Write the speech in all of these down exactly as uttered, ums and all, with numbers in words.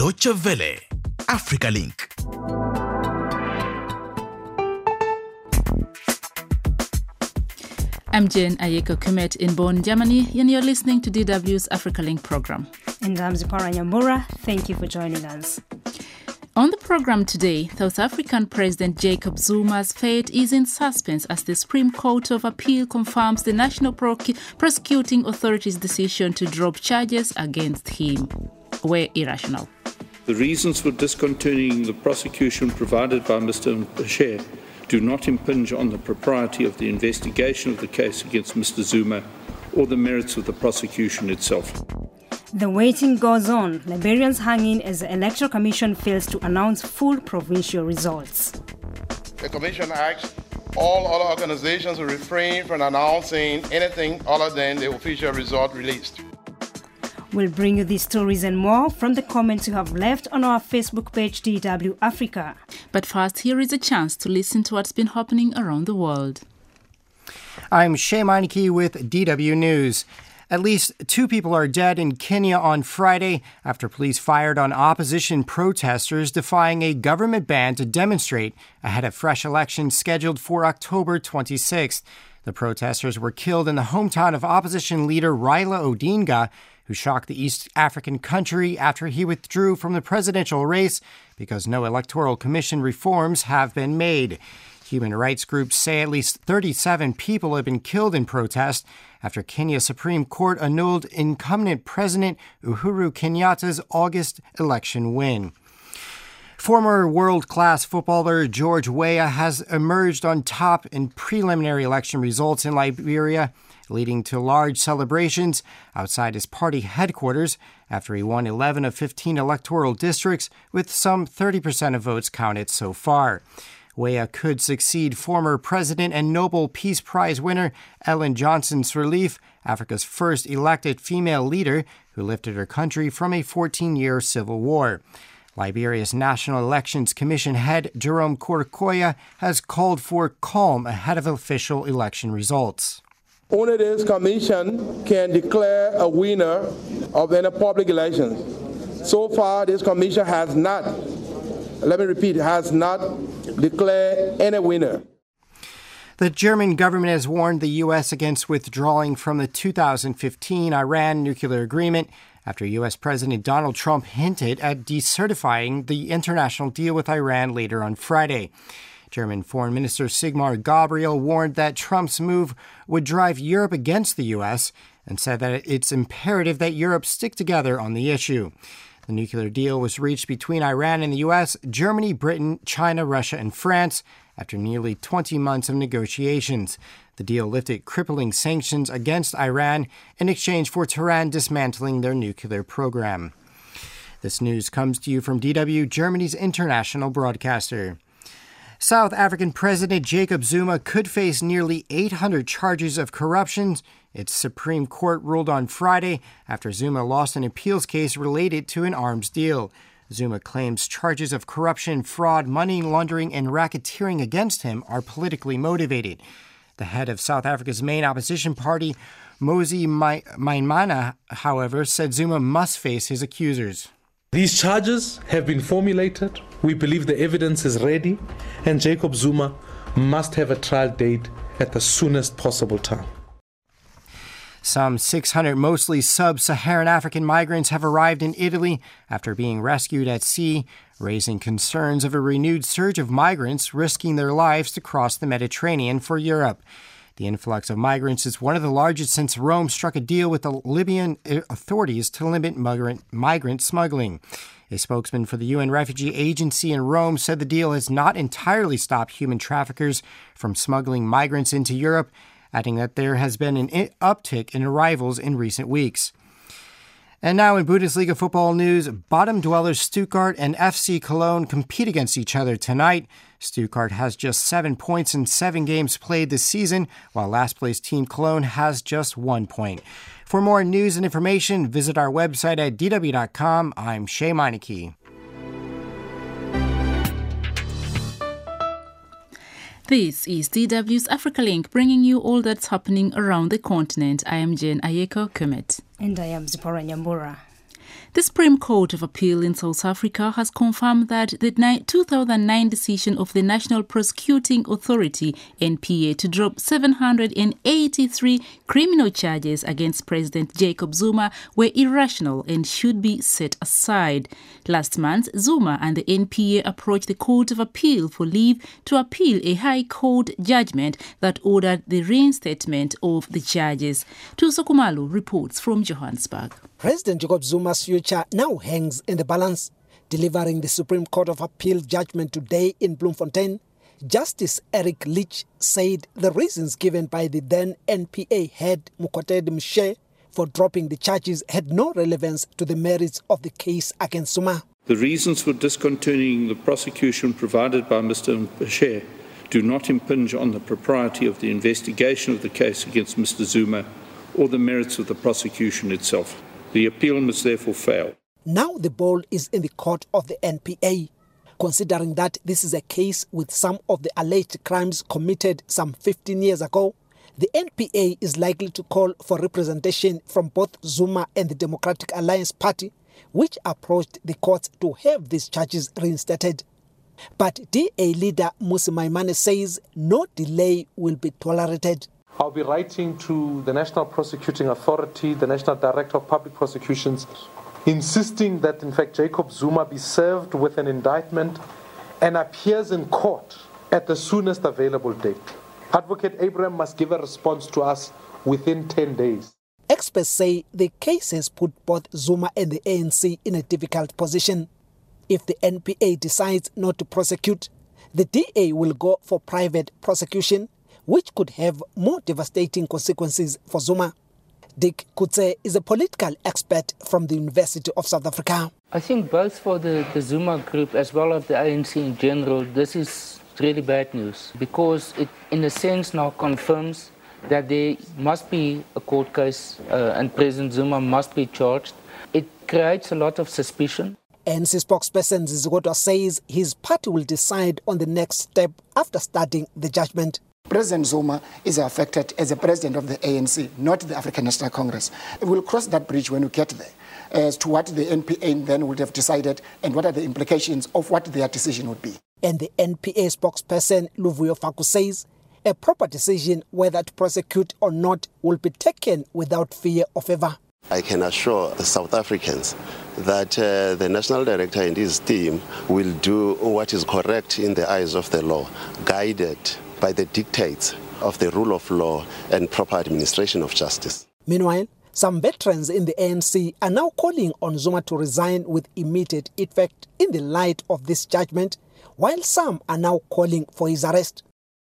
Deutsche Welle, Africa Link. I'm Jane Ayeko Kumet in Bonn, Germany, and you're listening to D W's Africa Link program. And I'm Zipporah Nyambura. Thank you for joining us. On the program today, South African President Jacob Zuma's fate is in suspense as the Supreme Court of Appeal confirms the National Proc- Prosecuting Authority's decision to drop charges against him were irrational. The reasons for discontinuing the prosecution provided by Mister Mpheshe do not impinge on the propriety of the investigation of the case against Mister Zuma or the merits of the prosecution itself. The waiting goes on. Liberians hanging as the Electoral Commission fails to announce full provincial results. The Commission asks all other organizations to refrain from announcing anything other than the official result released. We'll bring you these stories and more from the comments you have left on our Facebook page, D W Africa. But first, here is a chance to listen to what's been happening around the world. I'm Shea Meineke with D W News. At least two people are dead in Kenya on Friday after police fired on opposition protesters defying a government ban to demonstrate ahead of fresh elections scheduled for October twenty-sixth. The protesters were killed in the hometown of opposition leader Raila Odinga, who shocked the East African country after he withdrew from the presidential race because no electoral commission reforms have been made. Human rights groups say at least thirty-seven people have been killed in protest after Kenya's Supreme Court annulled incumbent President Uhuru Kenyatta's August election win. Former world-class footballer George Weah has emerged on top in preliminary election results in Liberia, leading to large celebrations outside his party headquarters after he won eleven of fifteen electoral districts with some thirty percent of votes counted so far. Weah could succeed former President and Nobel Peace Prize winner Ellen Johnson Sirleaf, Africa's first elected female leader who lifted her country from a fourteen-year civil war. Liberia's National Elections Commission head Jerome Kouroukoua has called for calm ahead of official election results. Only this commission can declare a winner of any public elections. So far, this commission has not, let me repeat, has not declared any winner. The German government has warned the U S against withdrawing from the two thousand fifteen Iran nuclear agreement after U S President Donald Trump hinted at decertifying the international deal with Iran later on Friday. German Foreign Minister Sigmar Gabriel warned that Trump's move would drive Europe against the U S and said that it's imperative that Europe stick together on the issue. The nuclear deal was reached between Iran and the U S, Germany, Britain, China, Russia, and France after nearly twenty months of negotiations. The deal lifted crippling sanctions against Iran in exchange for Tehran dismantling their nuclear program. This news comes to you from D W, Germany's international broadcaster. South African President Jacob Zuma could face nearly eight hundred charges of corruption. Its Supreme Court ruled on Friday after Zuma lost an appeals case related to an arms deal. Zuma claims charges of corruption, fraud, money laundering, and racketeering against him are politically motivated. The head of South Africa's main opposition party, Moses Maimane, however, said Zuma must face his accusers. These charges have been formulated. We believe the evidence is ready, and Jacob Zuma must have a trial date at the soonest possible time. Some six hundred mostly sub-Saharan African migrants have arrived in Italy after being rescued at sea, raising concerns of a renewed surge of migrants risking their lives to cross the Mediterranean for Europe. The influx of migrants is one of the largest since Rome struck a deal with the Libyan authorities to limit migrant, migrant smuggling. A spokesman for the U N Refugee Agency in Rome said the deal has not entirely stopped human traffickers from smuggling migrants into Europe, adding that there has been an uptick in arrivals in recent weeks. And now in Bundesliga football news, bottom dwellers Stuttgart and F C Cologne compete against each other tonight. Stuttgart has just seven points in seven games played this season, while last place team Cologne has just one point. For more news and information, visit our website at d w dot com. I'm Shea Meineke. This is D W's Africa Link, bringing you all that's happening around the continent. I am Jane Ayeko Kumet. And I am Zipporah Nyambura. The Supreme Court of Appeal in South Africa has confirmed that the two thousand nine decision of the National Prosecuting Authority, N P A, to drop seven hundred eighty-three criminal charges against President Jacob Zuma were irrational and should be set aside. Last month, Zuma and the N P A approached the Court of Appeal for leave to appeal a High Court judgment that ordered the reinstatement of the charges. Tuso Kumalu reports from Johannesburg. President Jacob Zuma's future now hangs in the balance. Delivering the Supreme Court of Appeal judgment today in Bloemfontein, Justice Eric Leach said the reasons given by the then N P A head Mokotedi Mshe for dropping the charges had no relevance to the merits of the case against Zuma. The reasons for discontinuing the prosecution provided by Mister Mshe do not impinge on the propriety of the investigation of the case against Mister Zuma or the merits of the prosecution itself. The appeal must therefore fail. Now the ball is in the court of the N P A. Considering that this is a case with some of the alleged crimes committed some fifteen years ago, the N P A is likely to call for representation from both Zuma and the Democratic Alliance Party, which approached the courts to have these charges reinstated. But D A leader Mmusi Maimane says no delay will be tolerated. I'll be writing to the National Prosecuting Authority, the National Director of Public Prosecutions, insisting that, in fact, Jacob Zuma be served with an indictment and appears in court at the soonest available date. Advocate Abraham must give a response to us within ten days. Experts say the case has put both Zuma and the A N C in a difficult position. If the N P A decides not to prosecute, the D A will go for private prosecution, which could have more devastating consequences for Zuma. Dick Kutse is a political expert from the University of South Africa. I think both for the, the Zuma group as well as the A N C in general, this is really bad news because it, in a sense, now confirms that there must be a court case uh, and President Zuma must be charged. It creates a lot of suspicion. A N C spokesperson Zizigotwa says his party will decide on the next step after studying the judgment. President Zuma is affected as a president of the A N C, not the African National Congress. We'll cross that bridge when we get there as to what the N P A then would have decided and what are the implications of what their decision would be. And the N P A spokesperson Luvuyo Faku says a proper decision whether to prosecute or not will be taken without fear or favor. I can assure the South Africans that uh, the National Director and his team will do what is correct in the eyes of the law, guided by the dictates of the rule of law and proper administration of justice. Meanwhile, some veterans in the A N C are now calling on Zuma to resign with immediate effect in the light of this judgment, while some are now calling for his arrest.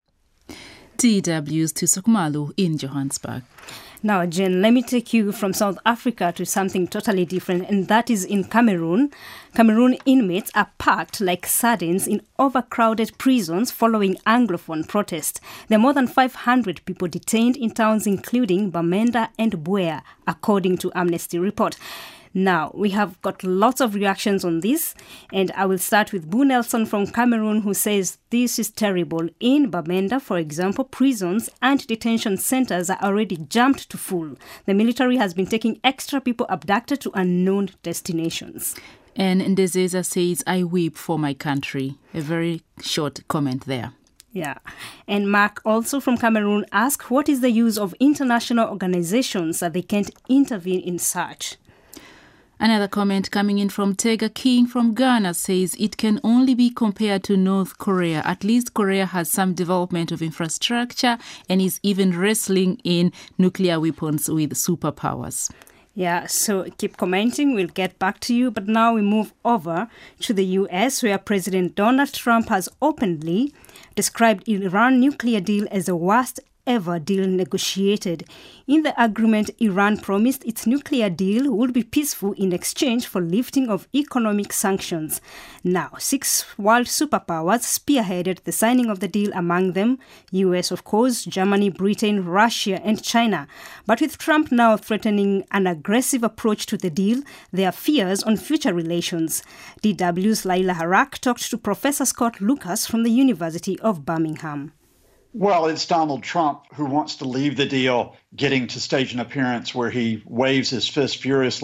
D W's Tuso Kumalu in Johannesburg. Now, Jen, let me take you from South Africa to something totally different, and that is in Cameroon. Cameroon inmates are packed like sardines in overcrowded prisons following Anglophone protest. There are more than five hundred people detained in towns including Bamenda and Buea, according to Amnesty report. Now, we have got lots of reactions on this, and I will start with Boo Nelson from Cameroon, who says this is terrible. In Bamenda, for example, prisons and detention centers are already jammed to full. The military has been taking extra people abducted to unknown destinations. And Ndezeza says, I weep for my country. A very short comment there. Yeah. And Mark, also from Cameroon, asks, what is the use of international organizations that they can't intervene in such? Another comment coming in from Tega King from Ghana says it can only be compared to North Korea. At least Korea has some development of infrastructure and is even wrestling in nuclear weapons with superpowers. Yeah, so keep commenting. We'll get back to you. But now we move over to the U S, where President Donald Trump has openly described Iran nuclear deal as the worst ever deal negotiated. In the agreement, Iran promised its nuclear deal would be peaceful in exchange for lifting of economic sanctions. Now, six world superpowers spearheaded the signing of the deal, among them U S, of course, Germany, Britain, Russia, and China. But with Trump now threatening an aggressive approach to the deal, there are fears on future relations. D W's Laila Harak talked to Professor Scott Lucas from the University of Birmingham. Well, it's Donald Trump who wants to leave the deal, getting to stage an appearance where he waves his fist furiously.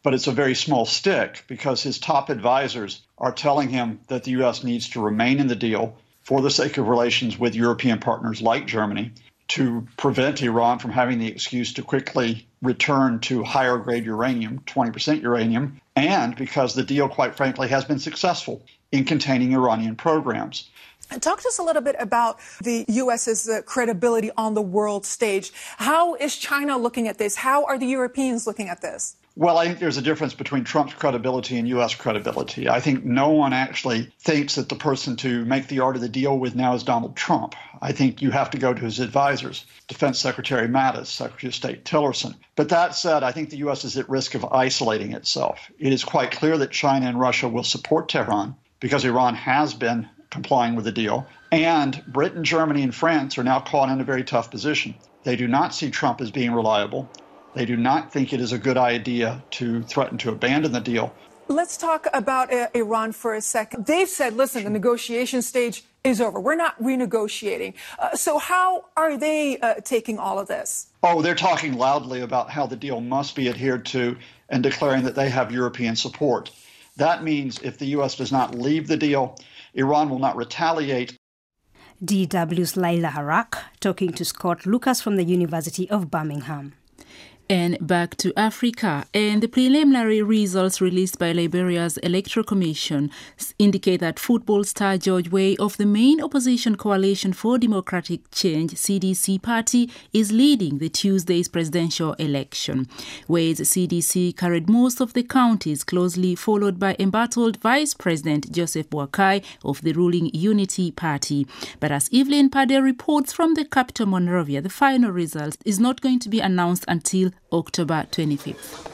but it's a very small stick because his top advisors are telling him that the U S needs to remain in the deal for the sake of relations with European partners like Germany, to prevent Iran from having the excuse to quickly return to higher grade uranium, twenty percent uranium, and because the deal, quite frankly, has been successful in containing Iranian programs. And talk to us a little bit about the U S's uh, credibility on the world stage. How is China looking at this? How are the Europeans looking at this? Well, I think there's a difference between Trump's credibility and U S credibility. I think no one actually thinks that the person to make the art of the deal with now is Donald Trump. I think you have to go to his advisors, Defense Secretary Mattis, Secretary of State Tillerson. But that said, I think the U S is at risk of isolating itself. It is quite clear that China and Russia will support Tehran because Iran has been complying with the deal. And Britain, Germany, and France are now caught in a very tough position. They do not see Trump as being reliable. They do not think it is a good idea to threaten to abandon the deal. Let's talk about uh, Iran for a second. They've said, listen, the negotiation stage is over. We're not renegotiating. Uh, so how are they uh, taking all of this? Oh, they're talking loudly about how the deal must be adhered to and declaring that they have European support. That means if the U S does not leave the deal, Iran will not retaliate. D W's Laila Harak talking to Scott Lucas from the University of Birmingham. And back to Africa, and the preliminary results released by Liberia's Electoral Commission indicate that football star George Weah of the main opposition Coalition for Democratic Change, C D C party, is leading the Tuesday's presidential election. Weah's C D C carried most of the counties, closely followed by embattled Vice President Joseph Boakai of the ruling Unity Party. But as Evelyn Pade reports from the capital Monrovia, the final result is not going to be announced until October twenty-fifth.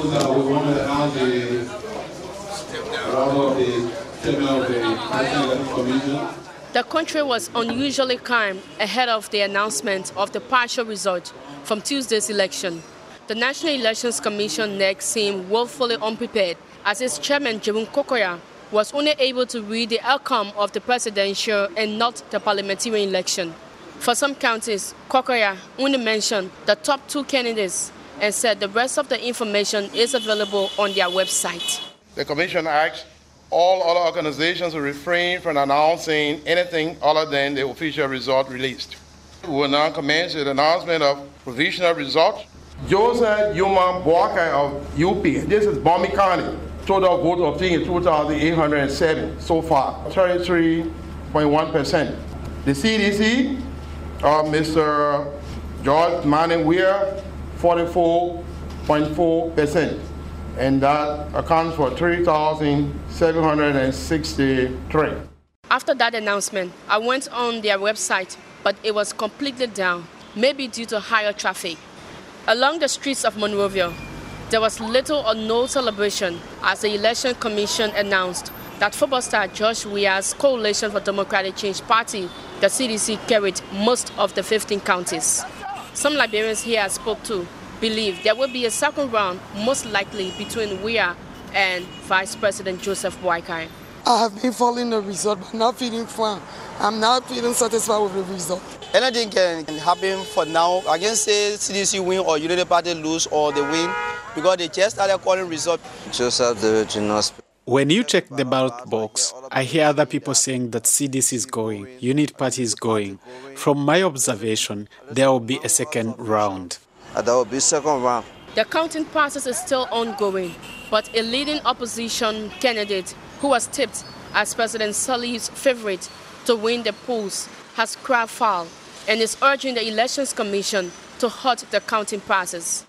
The country was unusually calm ahead of the announcement of the partial result from Tuesday's election. The National Elections Commission N E C seemed woefully unprepared as its chairman, Jerome Kokoya, was only able to read the outcome of the presidential and not the parliamentary election. For some counties, Kokoya only mentioned the top two candidates and said the rest of the information is available on their website. The Commission asks all other organizations to refrain from announcing anything other than the official result released. We will now commence with the announcement of provisional results. Joseph Yuma Boakai of U P, this is Bomi County. Total votes obtained is two thousand eight hundred seven so far, thirty-three point one percent. The C D C, uh, Mister George Manning Weah, forty-four point four percent, and that accounts for three thousand seven hundred sixty-three. After that announcement, I went on their website, but it was completely down, maybe due to higher traffic. Along the streets of Monrovia, there was little or no celebration as the Election Commission announced that football star George Weah's Coalition for Democratic Change party, the C D C, carried most of the fifteen counties. Some Liberians here I spoke to believe there will be a second round, most likely between Weah and Vice President Joseph Boakai. I have been following the result, but not feeling fine. I'm not feeling satisfied with the result. Anything can happen for now. I can say C D C win or Unity Party lose or they win because they just started calling results. Joseph the General. When you check the ballot box, I hear other people saying that C D C is going, Unity Party is going. From my observation, there will be a second round. There will be a second round. The counting process is still ongoing, but a leading opposition candidate who was tipped as President Salih's favorite to win the polls has cried foul and is urging the Elections Commission to halt the counting process.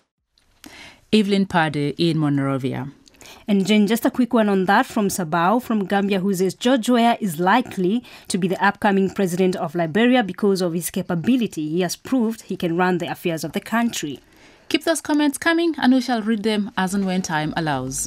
Evelyn Pade in Monrovia. And Jen, just a quick one on that from Sabao from Gambia, who says George Weah is likely to be the upcoming president of Liberia because of his capability. He has proved he can run the affairs of the country. Keep those comments coming and we shall read them as and when time allows.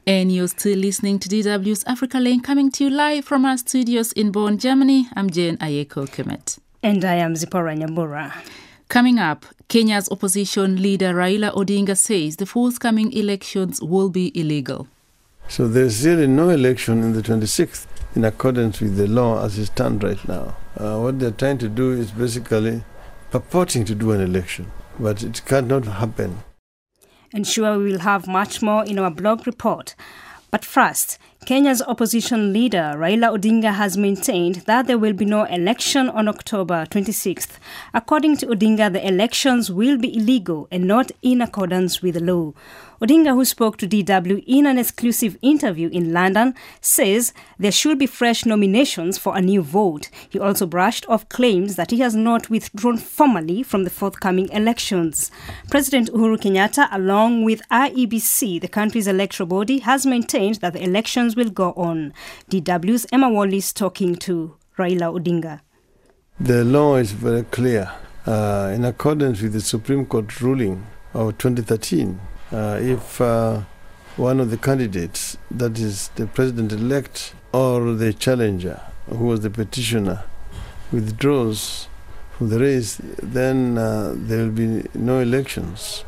And you're still listening to D W's Africa Link, coming to you live from our studios in Bonn, Germany. I'm Jane Ayeko Kemet. And I am Zipporah Nyambura. Coming up, Kenya's opposition leader Raila Odinga says the forthcoming elections will be illegal. So there's really no election in the twenty-sixth in accordance with the law as it stands right now. Uh, what they're trying to do is basically purporting to do an election, but it cannot happen. And sure, we will have much more in our blog report. But first, Kenya's opposition leader Raila Odinga has maintained that there will be no election on October twenty-sixth. According to Odinga, the elections will be illegal and not in accordance with the law. Odinga, who spoke to D W in an exclusive interview in London, says there should be fresh nominations for a new vote. He also brushed off claims that he has not withdrawn formally from the forthcoming elections. President Uhuru Kenyatta, along with I E B C, the country's electoral body, has maintained that the elections will go on. D W's Emma Wallis talking to Raila Odinga. The law is very clear. Uh, in accordance with the Supreme Court ruling of twenty thirteen, Uh, if uh, one of the candidates, that is the president-elect or the challenger, who was the petitioner, withdraws from the race, then uh, there will be no elections.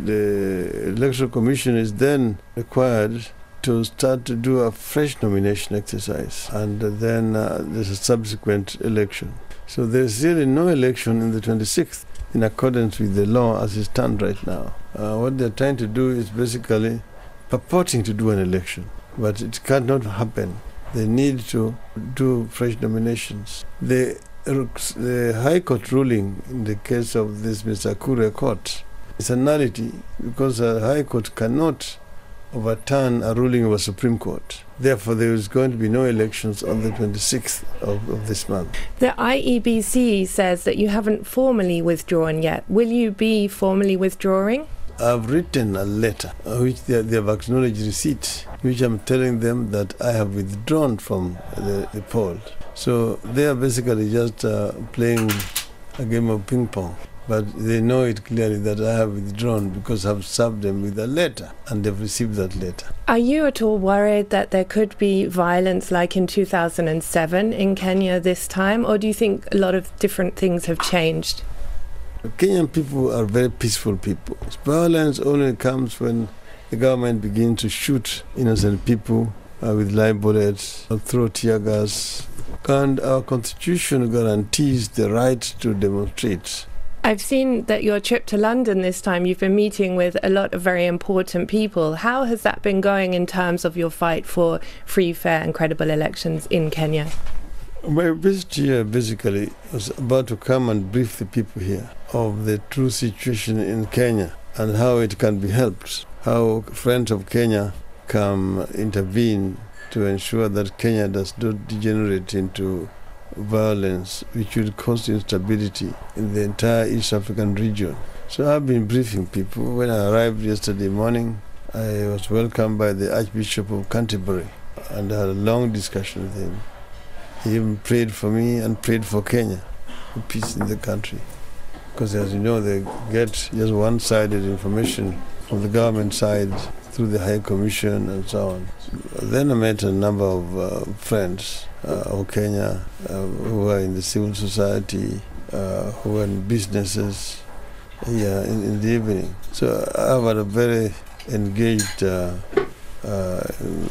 The Electoral Commission is then required to start to do a fresh nomination exercise, and then uh, there's a subsequent election. So there's really no election in the twenty-sixth in accordance with the law as it stands right now. Uh, what they're trying to do is basically purporting to do an election, but it cannot happen. They need to do fresh nominations. The, the High Court ruling in the case of this Mister Akure court is a nullity because the High Court cannot overturn a ruling of a Supreme Court. Therefore, there is going to be no elections on the twenty-sixth of, of this month. The I E B C says that you haven't formally withdrawn yet. Will you be formally withdrawing? I've written a letter, uh, which they, they have acknowledged receipt, which I'm telling them that I have withdrawn from the, the poll. So they are basically just uh, playing a game of ping pong. But they know it clearly that I have withdrawn because I've served them with a letter and they've received that letter. Are you at all worried that there could be violence like in two thousand seven in Kenya this time, or do you think a lot of different things have changed? Kenyan people are very peaceful people. Violence only comes when the government begins to shoot innocent people uh, with live bullets, or throw tear gas. And our constitution guarantees the right to demonstrate. I've seen that your trip to London this time, you've been meeting with a lot of very important people. How has that been going in terms of your fight for free, fair and credible elections in Kenya? My visit here basically was about to come and brief the people here of the true situation in Kenya and how it can be helped, how friends of Kenya can intervene to ensure that Kenya does not degenerate into violence which would cause instability in the entire East African region. So I've been briefing people. When I arrived yesterday morning, I was welcomed by the Archbishop of Canterbury and I had a long discussion with him. He even prayed for me and prayed for Kenya, for peace in the country. Because as you know, they get just one-sided information from the government side through the High Commission and so on. Then I met a number of uh, friends uh, of Kenya uh, who are in the civil society, uh, who are in businesses here in, in the evening. So I've had a very engaged uh, uh,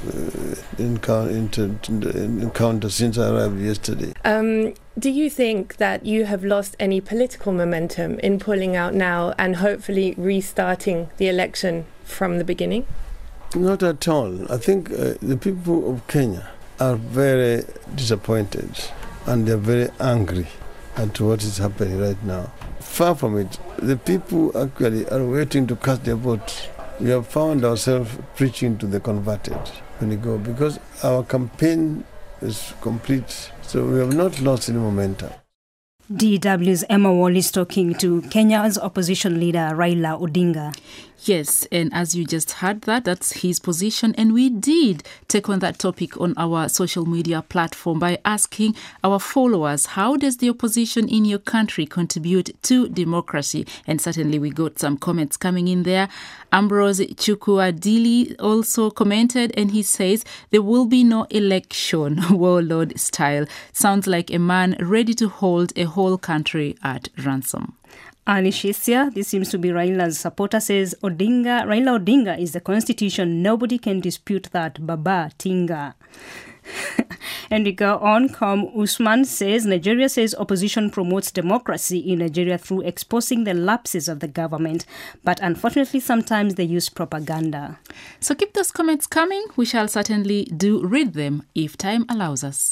encounter, encounter since I arrived yesterday. Um, do you think that you have lost any political momentum in pulling out now and hopefully restarting the election from the beginning? Not at all. I think uh, the people of Kenya are very disappointed and they're very angry at what is happening right now. Far from it, the people actually are waiting to cast their vote. We have found ourselves preaching to the converted when we go because our campaign is complete, so we have not lost any momentum. D W's Emma Wallis talking to Kenya's opposition leader Raila Odinga. Yes, and as you just heard that, that's his position. And we did take on that topic on our social media platform by asking our followers, how does the opposition in your country contribute to democracy? And certainly we got some comments coming in there. Ambrose Chukwuadili also commented, and he says, there will be no election, warlord style. Sounds like a man ready to hold a whole country at ransom. Alishisia, this seems to be Raila's supporter, says Odinga, Raila Odinga is the constitution. Nobody can dispute that. Baba Tinga. And we go on. Com Usman says Nigeria says opposition promotes democracy in Nigeria through exposing the lapses of the government. But unfortunately, sometimes they use propaganda. So keep those comments coming. We shall certainly do read them if time allows us.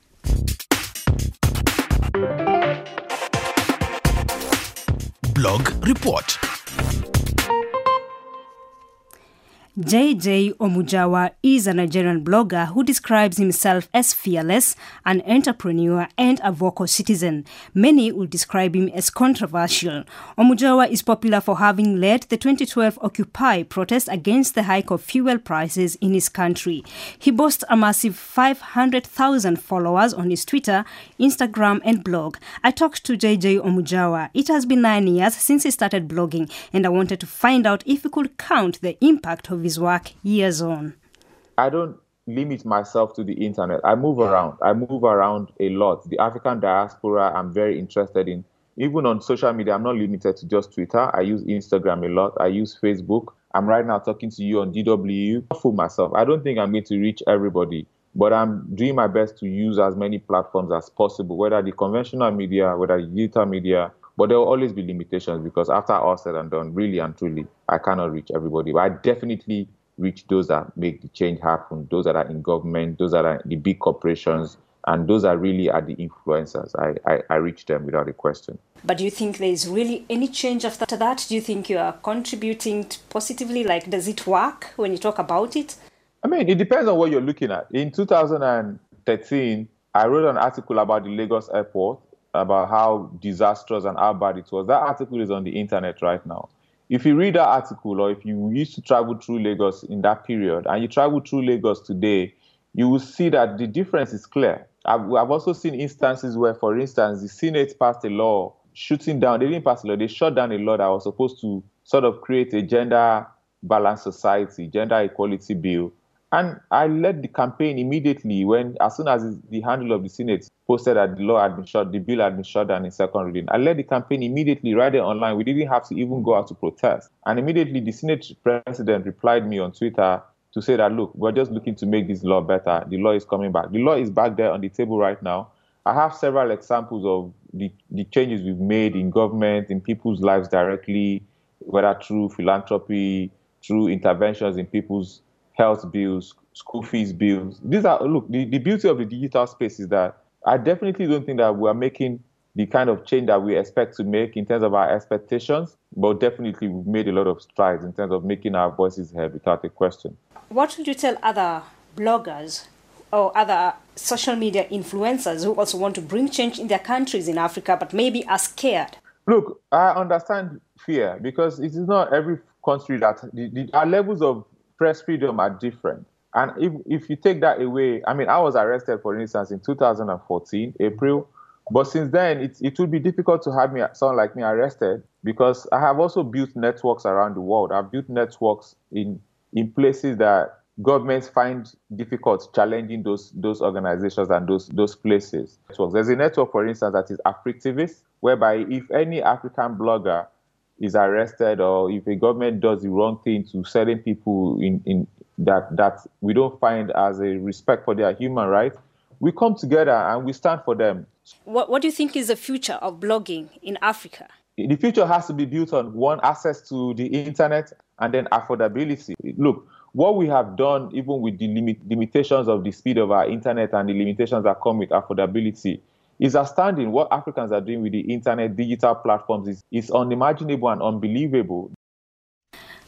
Blog Report. J J Omujawa is a Nigerian blogger who describes himself as fearless, an entrepreneur and a vocal citizen. Many would describe him as controversial. Omujawa is popular for having led the twenty twelve Occupy protest against the hike of fuel prices in his country. He boasts a massive five hundred thousand followers on his Twitter, Instagram and blog. I talked to J J Omujawa. It has been nine years since he started blogging, and I wanted to find out if he could count the impact of his work years on. I don't limit myself to the internet. I move around. I move around a lot. The African diaspora I'm very interested in. Even on social media, I'm not limited to just Twitter. I use Instagram a lot. I use Facebook. I'm right now talking to you on D W. I fool myself. I don't think I'm going to reach everybody, but I'm doing my best to use as many platforms as possible, whether the conventional media, whether the digital media. But there will always be limitations because after all said and done, really and truly, I cannot reach everybody. But I definitely reach those that make the change happen, those that are in government, those that are the big corporations, and those that really are the influencers. I, I, I reach them without a question. But do you think there is really any change after that? Do you think you are contributing positively? Like, does it work when you talk about it? I mean, it depends on what you're looking at. In two thousand thirteen, I wrote an article about the Lagos airport, about how disastrous and how bad it was. That article is on the internet right now. If you read that article, or if you used to travel through Lagos in that period, and you travel through Lagos today, you will see that the difference is clear. I've, I've also seen instances where, for instance, the Senate passed a law shooting down, they didn't pass a law, they shut down a law that was supposed to sort of create a gender-balanced society, gender equality bill. And I led the campaign immediately when, as soon as the handle of the Senate posted that the law had been shut, the bill had been shut down in second reading. I led the campaign immediately right there online. We didn't have to even go out to protest. And immediately the Senate president replied me on Twitter to say that, look, we're just looking to make this law better. The law is coming back. The law is back there on the table right now. I have several examples of the, the changes we've made in government, in people's lives directly, whether through philanthropy, through interventions in people's health bills, school fees bills. These are, look, the, the beauty of the digital space is that I definitely don't think that we are making the kind of change that we expect to make in terms of our expectations, but definitely we've made a lot of strides in terms of making our voices heard without a question. What would you tell other bloggers or other social media influencers who also want to bring change in their countries in Africa, but maybe are scared? Look, I understand fear because it is not every country that the, the, our levels of press freedom are different. And if, if you take that away, I mean, I was arrested, for instance, in two thousand fourteen, April. But since then, it, it would be difficult to have me, someone like me arrested because I have also built networks around the world. I've built networks in, in places that governments find difficult challenging those, those organizations and those, those places. There's a network, for instance, that is Africtivist, whereby if any African blogger is arrested or if a government does the wrong thing to certain people in, in that that we don't find as a respect for their human rights, we come together and we stand for them. What, what do you think is the future of blogging in Africa? The future has to be built on, one, access to the internet, and then affordability. Look, what we have done, even with the limit, limitations of the speed of our internet and the limitations that come with affordability, is astounding. What Africans are doing with the internet, digital platforms is, is unimaginable and unbelievable.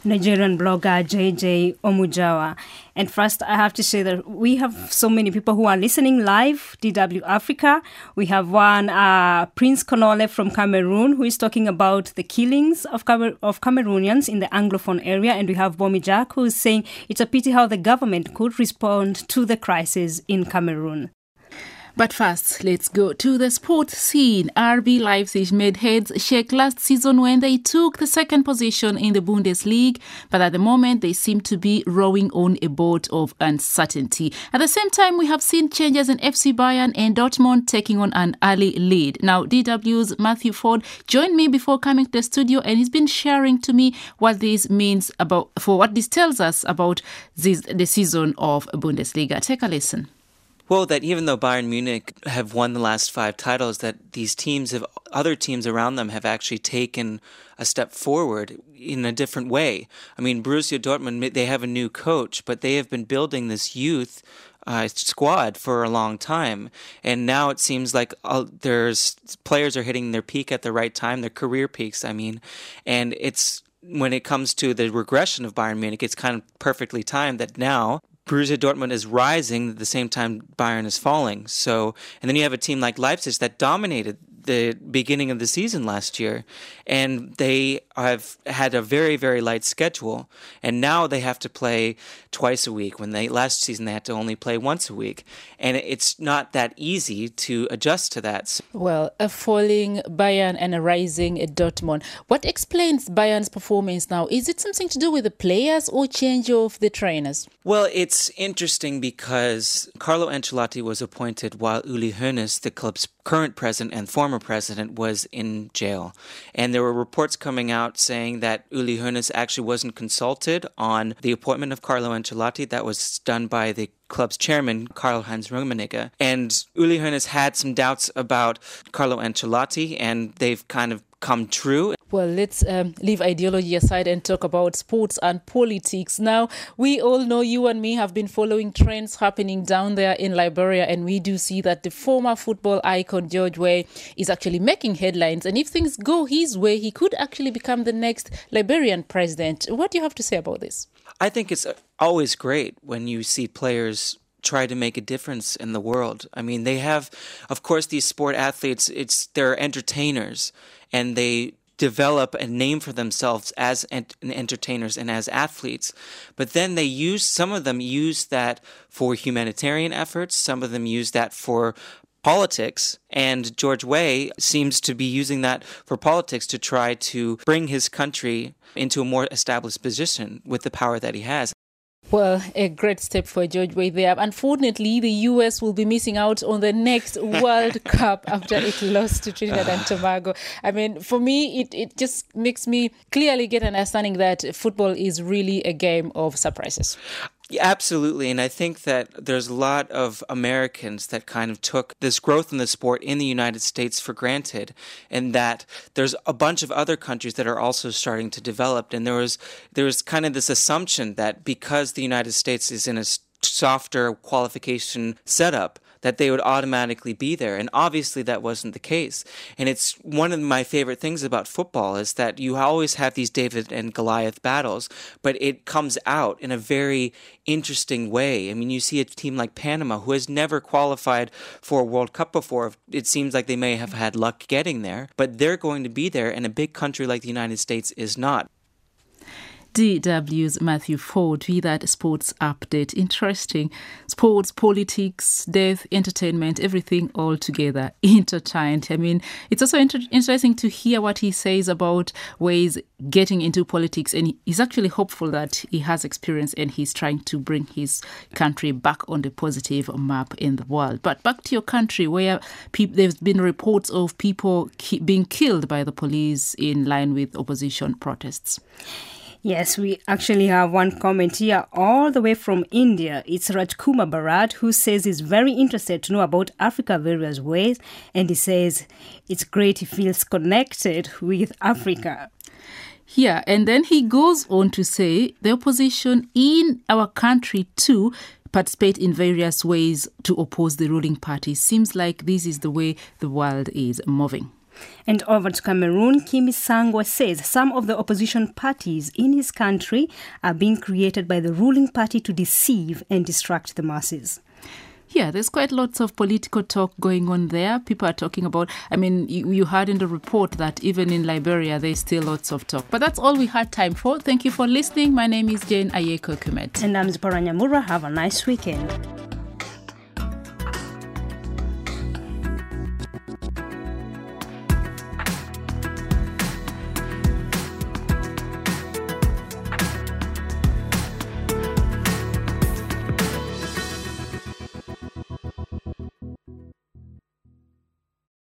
Nigerian blogger J J Omujawa. And first, I have to say that we have so many people who are listening live, D W Africa. We have one, uh, Prince Konole from Cameroon, who is talking about the killings of, Camer- of Cameroonians in the Anglophone area. And we have Bomi Jack, who is saying it's a pity how the government could respond to the crisis in Cameroon. But first, let's go to the sports scene. R B Leipzig made heads shake last season when they took the second position in the Bundesliga, but at the moment they seem to be rowing on a boat of uncertainty. At the same time, we have seen changes in F C Bayern and Dortmund taking on an early lead. Now, D W's Matthew Ford joined me before coming to the studio, and he's been sharing to me what this means about, for what this tells us about this, the season of Bundesliga. Take a listen. Well, that even though Bayern Munich have won the last five titles, that these teams have, other teams around them have actually taken a step forward in a different way. I mean, Borussia Dortmund, they have a new coach, but they have been building this youth uh, squad for a long time. And now it seems like uh, there's players are hitting their peak at the right time, their career peaks, I mean. And it's when it comes to the regression of Bayern Munich, it's kind of perfectly timed that now Borussia Dortmund is rising at the same time Bayern is falling. So, and then you have a team like Leipzig that dominated the beginning of the season last year, and they have had a very, very light schedule, and now they have to play twice a week when they last season they had to only play once a week, and it's not that easy to adjust to that. Well, a falling Bayern and a rising Dortmund. What explains Bayern's performance now? Is it something to do with the players or change of the trainers? Well, it's interesting because Carlo Ancelotti was appointed while Uli Hoeneß, the club's current president and former president, was in jail. And there were reports coming out saying that Uli Hoeneß actually wasn't consulted on the appointment of Carlo Ancelotti. That was done by the club's chairman, Karl-Heinz Rummenigge. And Uli Hoeneß had some doubts about Carlo Ancelotti, and they've kind of come true. Well, let's um, leave ideology aside and talk about sports and politics. Now, we all know, you and me have been following trends happening down there in Liberia, and we do see that the former football icon George Weah is actually making headlines. And if things go his way, he could actually become the next Liberian president. What do you have to say about this? I think it's always great when you see players try to make a difference in the world. I mean, they have, of course, these sport athletes, it's they're entertainers, and they develop a name for themselves as ent- entertainers and as athletes. But then they use, some of them use that for humanitarian efforts, some of them use that for politics, and George Weah seems to be using that for politics to try to bring his country into a more established position with the power that he has. Well, a great step for George Weah there. Unfortunately, the U S will be missing out on the next World Cup after it lost to Trinidad and Tobago. I mean, for me, it, it just makes me clearly get an understanding that football is really a game of surprises. Yeah, absolutely. And I think that there's a lot of Americans that kind of took this growth in the sport in the United States for granted, and that there's a bunch of other countries that are also starting to develop. And there was there was kind of this assumption that because the United States is in a softer qualification setup, that they would automatically be there. And obviously that wasn't the case. And it's one of my favorite things about football is that you always have these David and Goliath battles, but it comes out in a very interesting way. I mean, you see a team like Panama, who has never qualified for a World Cup before. It seems like they may have had luck getting there, but they're going to be there, and a big country like the United States is not. D W's Matthew Ford with that sports update. Interesting. Sports, politics, death, entertainment, everything all together, intertwined. I mean, it's also inter- interesting to hear what he says about ways getting into politics, and he's actually hopeful that he has experience and he's trying to bring his country back on the positive map in the world. But back to your country, where pe- there's been reports of people ki- being killed by the police in line with opposition protests. Yes, we actually have one comment here all the way from India. It's Rajkumar Bharat, who says he's very interested to know about Africa various ways, and he says it's great he feels connected with Africa. Yeah, and then he goes on to say the opposition in our country too participate in various ways to oppose the ruling party. Seems like this is the way the world is moving. And over to Cameroon, Kimi Sangwa says some of the opposition parties in his country are being created by the ruling party to deceive and distract the masses. Yeah, there's quite lots of political talk going on there. People are talking about, I mean, you, you heard in the report that even in Liberia, there's still lots of talk. But that's all we had time for. Thank you for listening. My name is Jane Ayeko Kumet. And I'm Zipporah Nyamura. Have a nice weekend.